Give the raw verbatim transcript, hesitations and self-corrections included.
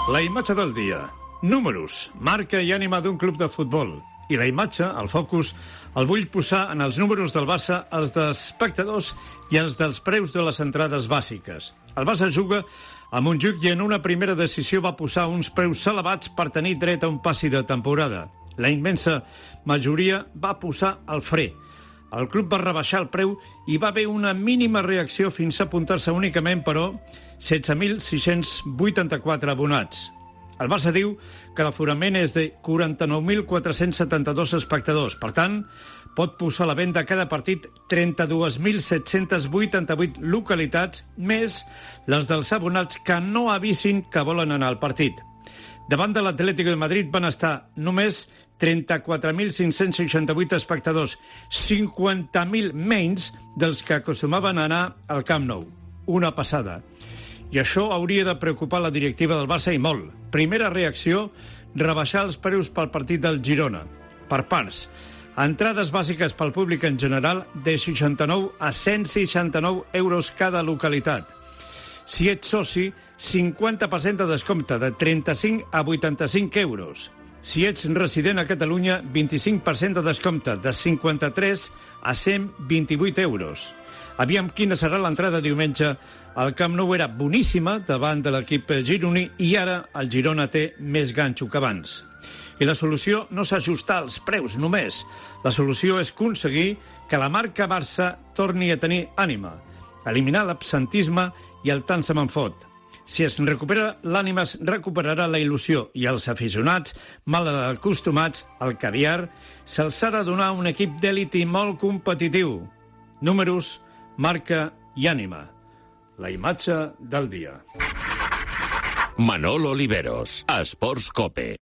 La imatge del dia. Números, marca i ànima d'un club de futbol. I la imatge, el focus, el vull posar en els números del Barça, els dels espectadors i els dels preus de les entrades bàsiques. El Barça juga amb un juc i en una primera decisió va posar uns preus elevats per tenir dret a un passi de temporada. La immensa majoria va posar el fre. El club va rebaixar el preu i va haver una mínima reacció fins a apuntar-se únicament, però, setze mil sis-cents vuitanta-quatre abonats. El Barça diu que l'aforament és de quaranta-nou mil quatre-cents setanta-dos espectadors. Per tant, pot posar a la venda cada partit trenta-dos mil set-cents vuitanta-vuit localitats, més les dels abonats que no avisin que volen anar al partit. Davant de l'Atlético de Madrid van estar només trenta-quatre mil cinc-cents seixanta-vuit espectadors, cinquanta mil menys dels que acostumaven a anar al Camp Nou. Una passada. I això hauria de preocupar la directiva del Barça i molt. Primera reacció, rebaixar els preus pel partit del Girona. Per parts. Entrades bàsiques pel públic en general de seixanta-nou a cent seixanta-nou euros cada localitat. Si ets soci, cinquanta per cent de descompte, de trenta-cinc a vuitanta-cinc euros. Si ets resident a Catalunya, vint-i-cinc per cent de descompte, de cinquanta-tres a cent vint-i-vuit euros. Aviam quina serà l'entrada diumenge. El Camp Nou era boníssima davant de l'equip gironí i ara el Girona té més ganxo que abans. I la solució no s'ajustar als preus només. La solució és aconseguir que la marca Barça torni a tenir ànima, eliminar l'absentisme i el tant se me'n fot. Si es recupera l'ànima, es recuperarà la il·lusió i els aficionats, mal acostumats al caviar, se'ls ha de donar un equip d'èlit i molt competitiu. Números, marca i ànima. La imatge del dia. Manol Oliveros, Esports Cope.